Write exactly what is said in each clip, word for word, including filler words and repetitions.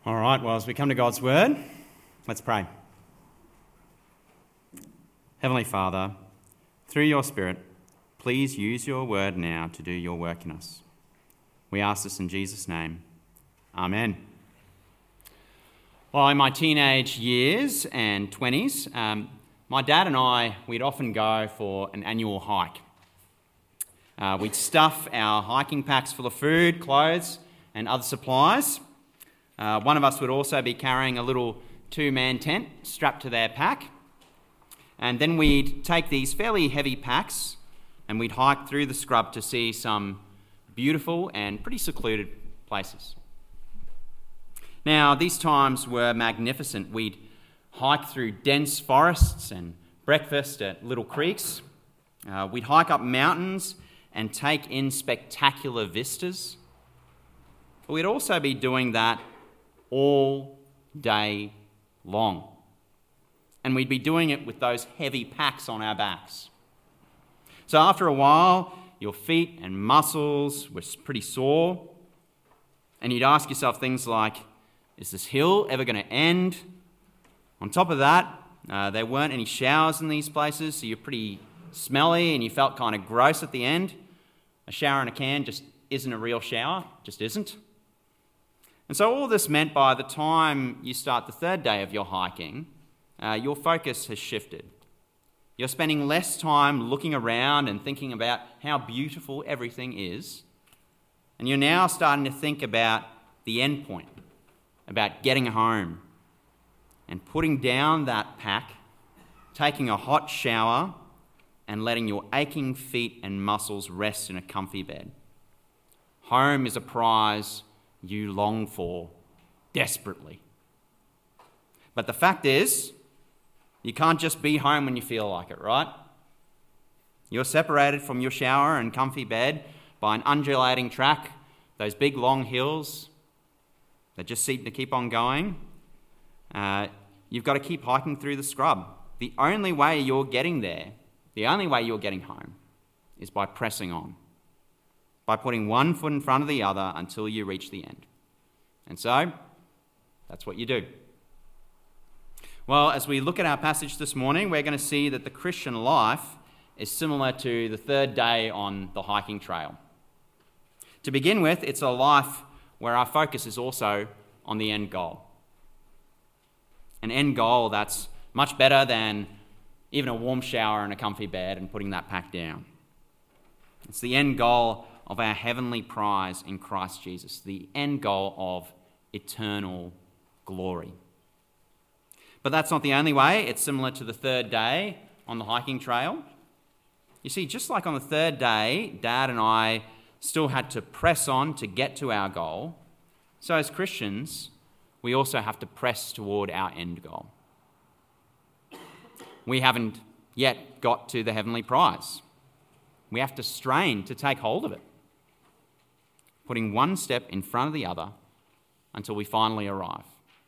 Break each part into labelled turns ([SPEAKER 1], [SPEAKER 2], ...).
[SPEAKER 1] All right, well, as we come to God's Word, let's pray. Heavenly Father, through your Spirit, please use your Word now to do your work in us. We ask this in Jesus' name. Amen. Well, in my teenage years and twenties, um, my dad and I, we'd often go for an annual hike. Uh, we'd stuff our hiking packs full of food, clothes, and other supplies. Uh, one of us would also be carrying a little two-man tent strapped to their pack. And then we'd take these fairly heavy packs and we'd hike through the scrub to see some beautiful and pretty secluded places. Now, these times were magnificent. We'd hike through dense forests and breakfast at little creeks. Uh, we'd hike up mountains and take in spectacular vistas. But we'd also be doing that all day long. And we'd be doing it with those heavy packs on our backs. So after a while, your feet and muscles were pretty sore, and you'd ask yourself things like, is this hill ever going to end? On top of that, uh, there weren't any showers in these places, so you're pretty smelly and you felt kind of gross at the end. A shower in a can just isn't a real shower, just isn't. And so all this meant by the time you start the third day of your hiking, uh, your focus has shifted. You're spending less time looking around and thinking about how beautiful everything is, and you're now starting to think about the end point, about getting home and putting down that pack, taking a hot shower, and letting your aching feet and muscles rest in a comfy bed. Home is a prize you long for desperately. But the fact is, you can't just be home when you feel like it, right? You're separated from your shower and comfy bed by an undulating track, those big long hills that just seem to keep on going. Uh, you've got to keep hiking through the scrub. The only way you're getting there, the only way you're getting home, is by pressing on, by putting one foot in front of the other until you reach the end. And so, that's what you do. Well, as we look at our passage this morning, we're going to see that the Christian life is similar to the third day on the hiking trail. To begin with, it's a life where our focus is also on the end goal. An end goal that's much better than even a warm shower and a comfy bed and putting that pack down. It's the end goal of our heavenly prize in Christ Jesus, the end goal of eternal glory. But that's not the only way. It's similar to the third day on the hiking trail. You see, just like on the third day, Dad and I still had to press on to get to our goal, so as Christians, we also have to press toward our end goal. We haven't yet got to the heavenly prize. We have to strain to take hold of it, putting one step in front of the other until we finally arrive.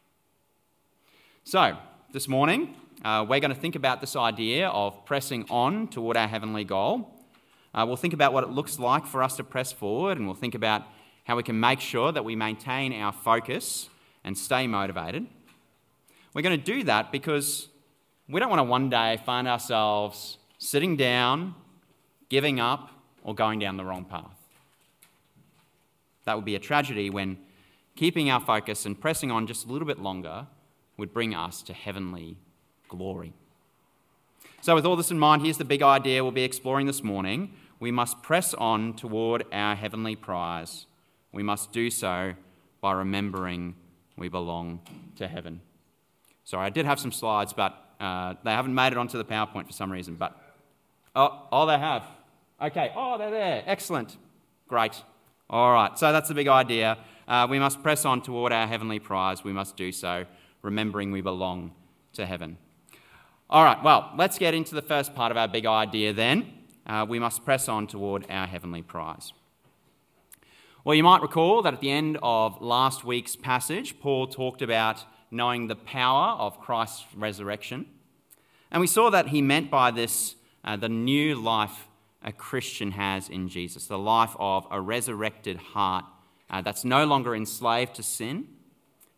[SPEAKER 1] So, this morning, uh, we're going to think about this idea of pressing on toward our heavenly goal. Uh, we'll think about what it looks like for us to press forward, and we'll think about how we can make sure that we maintain our focus and stay motivated. We're going to do that because we don't want to one day find ourselves sitting down, giving up, or going down the wrong path. That would be a tragedy when keeping our focus and pressing on just a little bit longer would bring us to heavenly glory. So with all this in mind, here's the big idea we'll be exploring this morning. We must press on toward our heavenly prize. We must do so by remembering we belong to heaven. Sorry, I did have some slides, but uh, they haven't made it onto the PowerPoint for some reason. But oh, oh, they have. Okay. Oh, they're there. Excellent. Great. All right. So that's the big idea. Uh, we must press on toward our heavenly prize. We must do so, remembering we belong to heaven. All right. Well, let's get into the first part of our big idea then. Uh, we must press on toward our heavenly prize. Well, you might recall that at the end of last week's passage, Paul talked about knowing the power of Christ's resurrection. And we saw that he meant by this uh, the new life a Christian has in Jesus, the life of a resurrected heart uh, that's no longer enslaved to sin,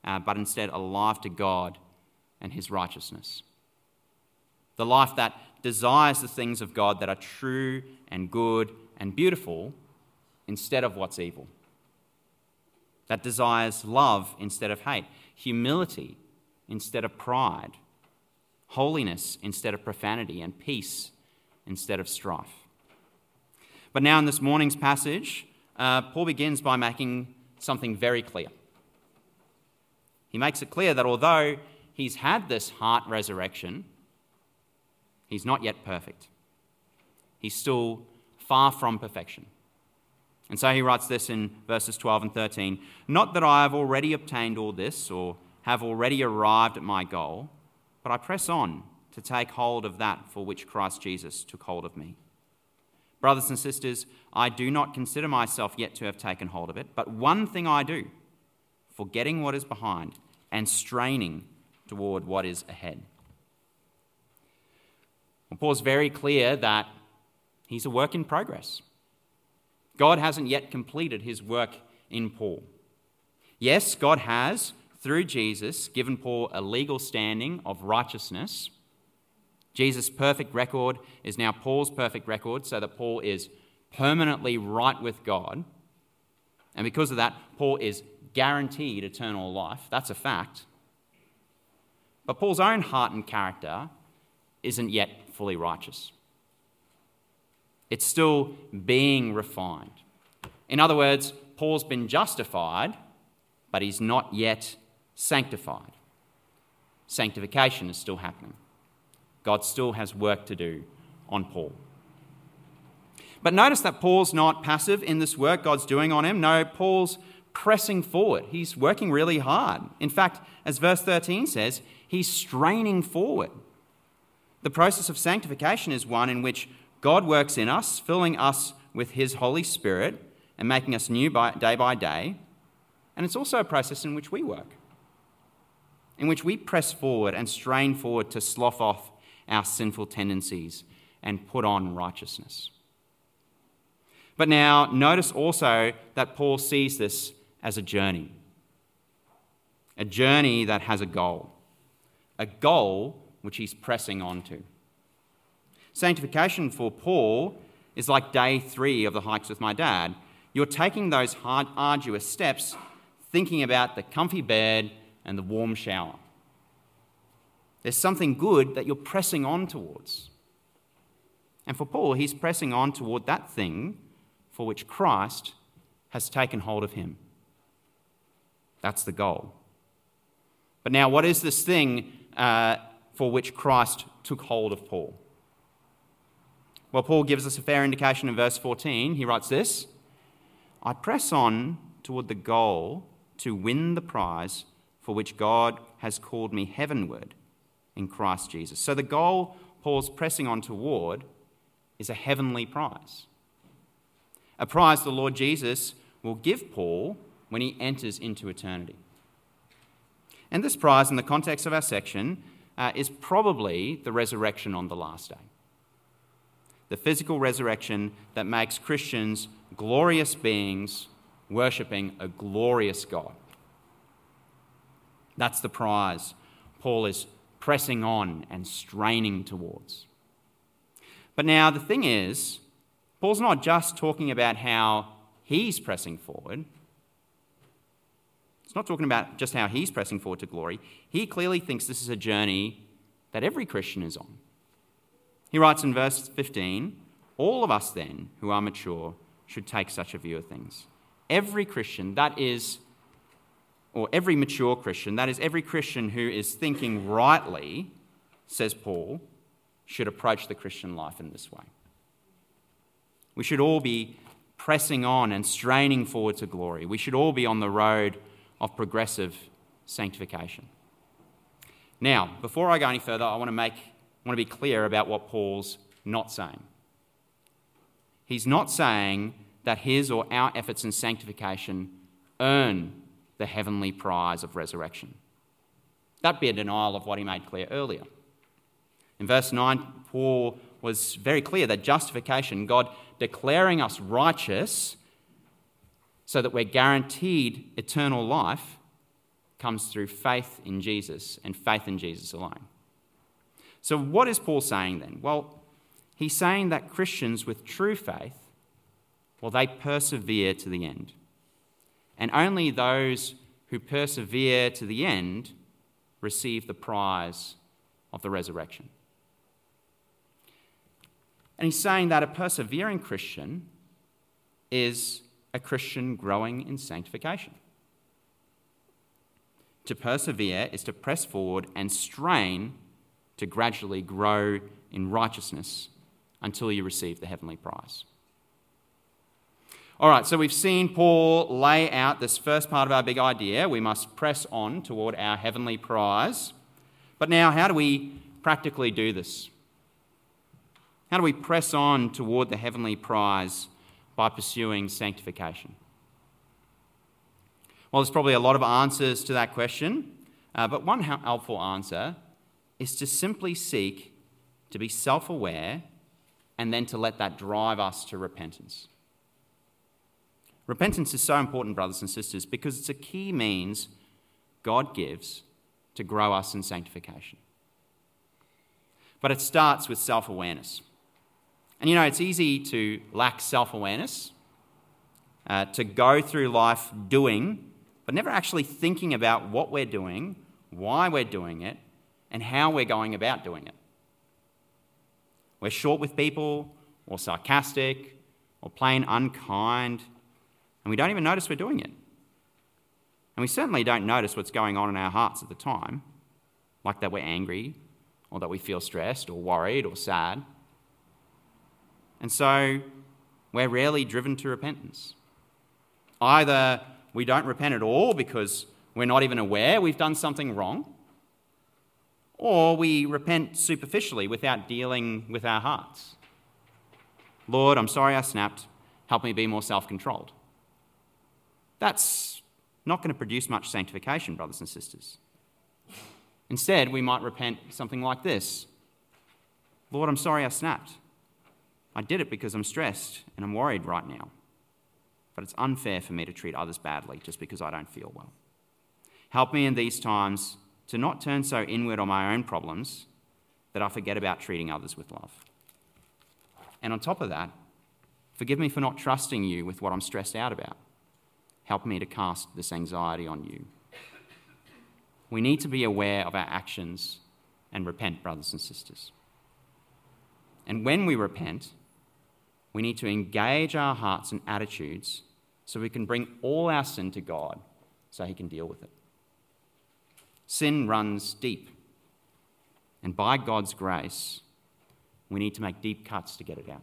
[SPEAKER 1] uh, but instead alive to God and his righteousness. The life that desires the things of God that are true and good and beautiful instead of what's evil. That desires love instead of hate, humility instead of pride, holiness instead of profanity, and peace instead of strife. But now in this morning's passage, uh, Paul begins by making something very clear. He makes it clear that although he's had this heart resurrection, he's not yet perfect. He's still far from perfection. And so he writes this in verses twelve and thirteen, "Not that I have already obtained all this or have already arrived at my goal, but I press on to take hold of that for which Christ Jesus took hold of me. Brothers and sisters, I do not consider myself yet to have taken hold of it, but one thing I do, forgetting what is behind and straining toward what is ahead." Well, Paul's very clear that he's a work in progress. God hasn't yet completed his work in Paul. Yes, God has, through Jesus, given Paul a legal standing of righteousness. Jesus' perfect record is now Paul's perfect record, so that Paul is permanently right with God. And because of that, Paul is guaranteed eternal life. That's a fact. But Paul's own heart and character isn't yet fully righteous. It's still being refined. In other words, Paul's been justified, but he's not yet sanctified. Sanctification is still happening. God still has work to do on Paul. But notice that Paul's not passive in this work God's doing on him. No, Paul's pressing forward. He's working really hard. In fact, as verse thirteen says, he's straining forward. The process of sanctification is one in which God works in us, filling us with his Holy Spirit and making us new by, day by day. And it's also a process in which we work, in which we press forward and strain forward to slough off our sinful tendencies and put on righteousness. But now, notice also that Paul sees this as a journey, a journey that has a goal, a goal which he's pressing on to. Sanctification for Paul is like day three of the hikes with my dad. You're taking those hard, arduous steps thinking about the comfy bed and the warm shower. There's something good that you're pressing on towards. And for Paul, he's pressing on toward that thing for which Christ has taken hold of him. That's the goal. But now, what is this thing uh, for which Christ took hold of Paul? Well, Paul gives us a fair indication in verse fourteen. He writes this, "I press on toward the goal to win the prize for which God has called me heavenward in Christ Jesus." So the goal Paul's pressing on toward is a heavenly prize. A prize the Lord Jesus will give Paul when he enters into eternity. And this prize, in the context of our section, uh, is probably the resurrection on the last day. The physical resurrection that makes Christians glorious beings worshipping a glorious God. That's the prize Paul is pressing on and straining towards. But now the thing is, Paul's not just talking about how he's pressing forward. It's not talking about just how he's pressing forward to glory. He clearly thinks this is a journey that every Christian is on. He writes in verse fifteen, "All of us then who are mature should take such a view of things." Every Christian, that is, or every mature Christian, that is every Christian who is thinking rightly, says Paul, should approach the Christian life in this way. We should all be pressing on and straining forward to glory. We should all be on the road of progressive sanctification. Now, before I go any further, I want to make, I want to be clear about what Paul's not saying. He's not saying that his or our efforts in sanctification earn the heavenly prize of resurrection. That'd be a denial of what he made clear earlier. In verse nine, Paul was very clear that justification, God declaring us righteous so that we're guaranteed eternal life, comes through faith in Jesus and faith in Jesus alone. So what is Paul saying then? Well, he's saying that Christians with true faith, well, they persevere to the end. And only those who persevere to the end receive the prize of the resurrection. And he's saying that a persevering Christian is a Christian growing in sanctification. To persevere is to press forward and strain to gradually grow in righteousness until you receive the heavenly prize. All right, so we've seen Paul lay out this first part of our big idea. We must press on toward our heavenly prize. But now, how do we practically do this? How do we press on toward the heavenly prize by pursuing sanctification? Well, there's probably a lot of answers to that question, uh, but one helpful answer is to simply seek to be self-aware and then to let that drive us to repentance. Repentance is so important, brothers and sisters, because it's a key means God gives to grow us in sanctification. But it starts with self-awareness. And you know, it's easy to lack self-awareness, uh, to go through life doing, but never actually thinking about what we're doing, why we're doing it, and how we're going about doing it. We're short with people, or sarcastic, or plain unkind, and we don't even notice we're doing it. And we certainly don't notice what's going on in our hearts at the time, like that we're angry, or that we feel stressed, or worried, or sad. And so we're rarely driven to repentance. Either we don't repent at all because we're not even aware we've done something wrong, or we repent superficially without dealing with our hearts. Lord, I'm sorry I snapped. Help me be more self-controlled. That's not going to produce much sanctification, brothers and sisters. Instead, we might repent something like this. Lord, I'm sorry I snapped. I did it because I'm stressed and I'm worried right now. But it's unfair for me to treat others badly just because I don't feel well. Help me in these times to not turn so inward on my own problems that I forget about treating others with love. And on top of that, forgive me for not trusting you with what I'm stressed out about. Help me to cast this anxiety on you. We need to be aware of our actions and repent, brothers and sisters. And when we repent, we need to engage our hearts and attitudes so we can bring all our sin to God so he can deal with it. Sin runs deep, and by God's grace, we need to make deep cuts to get it out.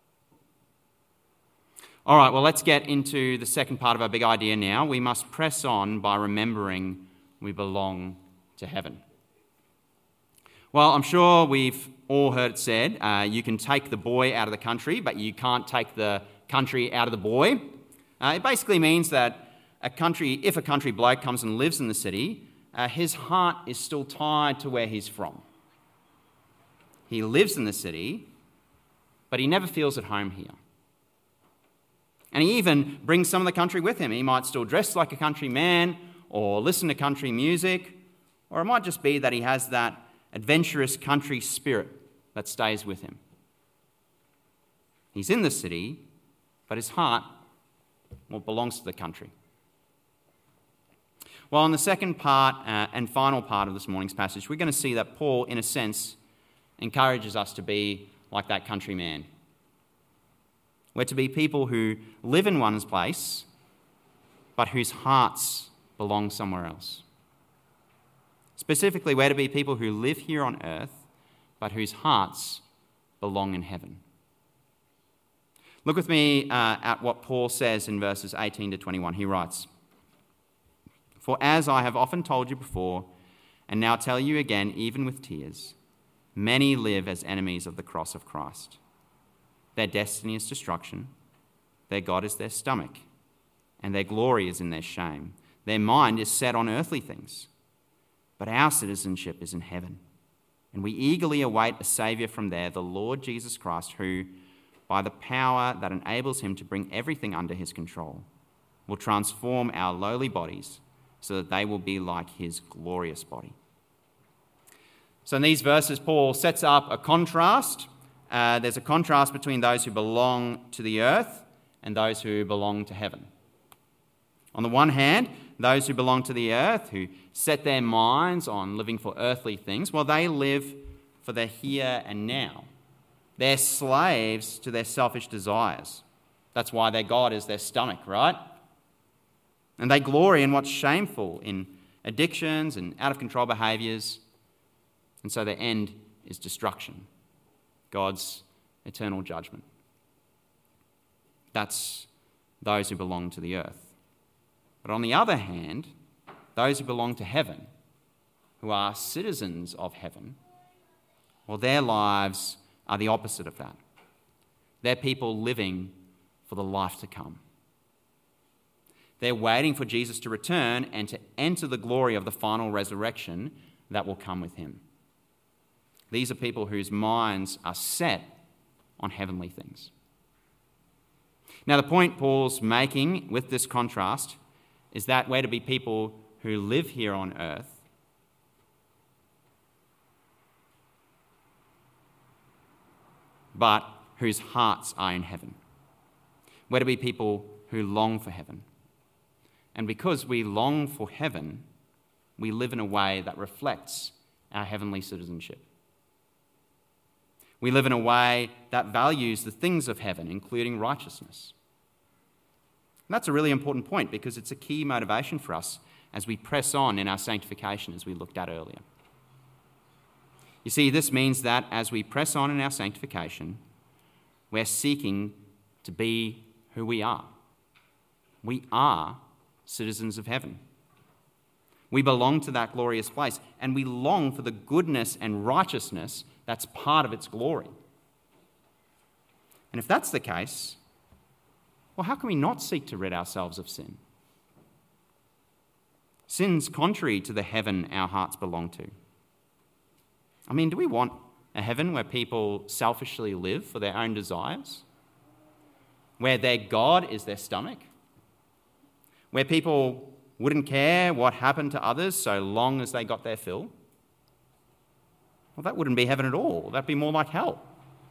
[SPEAKER 1] All right, well, let's get into the second part of our big idea now. We must press on by remembering we belong to heaven. Well, I'm sure we've all heard it said, uh, you can take the boy out of the country, but you can't take the country out of the boy. Uh, it basically means that a country, if a country bloke comes and lives in the city, uh, his heart is still tied to where he's from. He lives in the city, but he never feels at home here. And he even brings some of the country with him. He might still dress like a country man or listen to country music, or it might just be that he has that adventurous country spirit that stays with him. He's in the city, but his heart, well, belongs to the country. Well, in the second part uh, and final part of this morning's passage, we're going to see that Paul, in a sense, encourages us to be like that country man. We're to be people who live in one's place, but whose hearts belong somewhere else. Specifically, we're to be people who live here on earth, but whose hearts belong in heaven. Look with me uh, at what Paul says in verses eighteen to twenty-one. He writes, "For as I have often told you before, and now tell you again, even with tears, many live as enemies of the cross of Christ. Their destiny is destruction, their God is their stomach, and their glory is in their shame. Their mind is set on earthly things. But our citizenship is in heaven, and we eagerly await a Saviour from there, the Lord Jesus Christ, who, by the power that enables him to bring everything under his control, will transform our lowly bodies so that they will be like his glorious body. So in these verses, Paul sets up a contrast. Uh, there's a contrast between those who belong to the earth and those who belong to heaven. On the one hand, those who belong to the earth, who set their minds on living for earthly things, well, they live for the here and now. They're slaves to their selfish desires. That's why their God is their stomach, right? And they glory in what's shameful, in addictions and out-of-control behaviours. And so their end is destruction, God's eternal judgment. That's those who belong to the earth. But on the other hand, those who belong to heaven, who are citizens of heaven, well, their lives are the opposite of that. They're people living for the life to come. They're waiting for Jesus to return and to enter the glory of the final resurrection that will come with him. These are people whose minds are set on heavenly things. Now, the point Paul's making with this contrast is that we're to be people who live here on earth, but whose hearts are in heaven. We're to be people who long for heaven. And because we long for heaven, we live in a way that reflects our heavenly citizenship. We live in a way that values the things of heaven, including righteousness. And that's a really important point because it's a key motivation for us as we press on in our sanctification, as we looked at earlier. You see, this means that as we press on in our sanctification, we're seeking to be who we are. We are citizens of heaven. We belong to that glorious place, and we long for the goodness and righteousness that's part of its glory. And if that's the case, well, how can we not seek to rid ourselves of sin? Sin's contrary to the heaven our hearts belong to. I mean, do we want a heaven where people selfishly live for their own desires? Where their God is their stomach? Where people wouldn't care what happened to others so long as they got their fill? Well, that wouldn't be heaven at all. That'd be more like hell.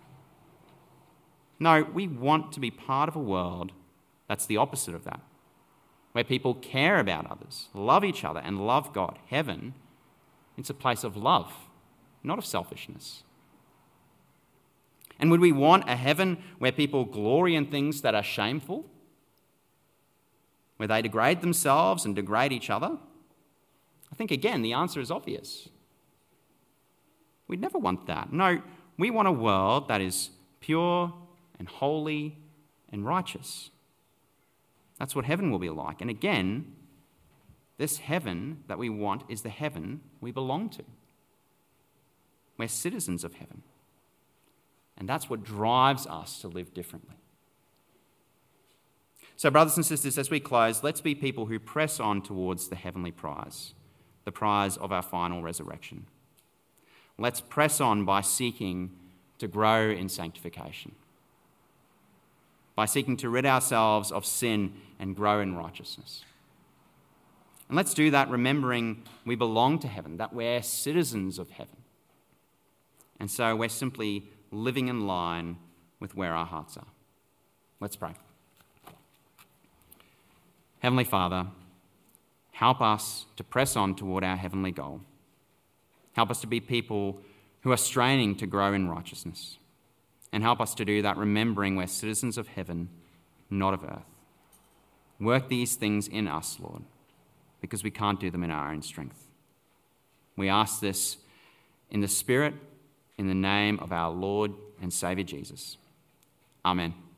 [SPEAKER 1] No, we want to be part of a world that's the opposite of that, where people care about others, love each other, and love God. Heaven, it's a place of love, not of selfishness. And would we want a heaven where people glory in things that are shameful? Where they degrade themselves and degrade each other? I think, again, the answer is obvious. We'd never want that. No, we want a world that is pure and holy and righteous. That's what heaven will be like. And again, this heaven that we want is the heaven we belong to. We're citizens of heaven. And that's what drives us to live differently. So, brothers and sisters, as we close, let's be people who press on towards the heavenly prize, the prize of our final resurrection. Let's press on by seeking to grow in sanctification, by seeking to rid ourselves of sin and grow in righteousness. And let's do that remembering we belong to heaven, that we're citizens of heaven. And so we're simply living in line with where our hearts are. Let's pray. Heavenly Father, help us to press on toward our heavenly goal. Help us to be people who are straining to grow in righteousness. And help us to do that remembering we're citizens of heaven, not of earth. Work these things in us, Lord, because we can't do them in our own strength. We ask this in the Spirit, in the name of our Lord and Saviour Jesus. Amen.